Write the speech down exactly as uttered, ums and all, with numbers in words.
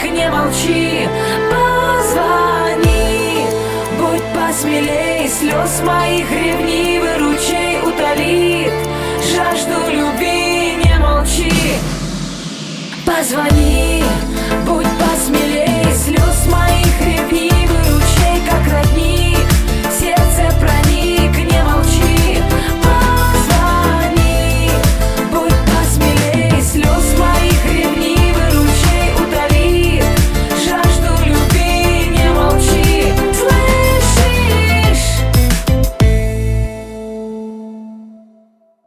так не молчи. Позвони, будь посмелей, слез моих ревнивый ручей утолит жажду любви, не молчи. Позвони,